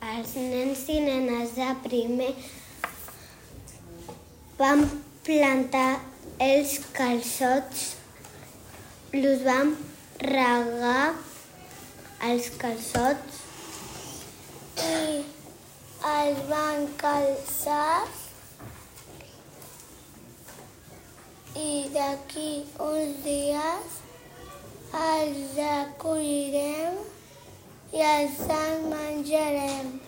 Els nens i nenes de primer van plantar els calçots, els vam regar els calçots i els van calçar i d'aquí uns dies els recollirem i els menjarem.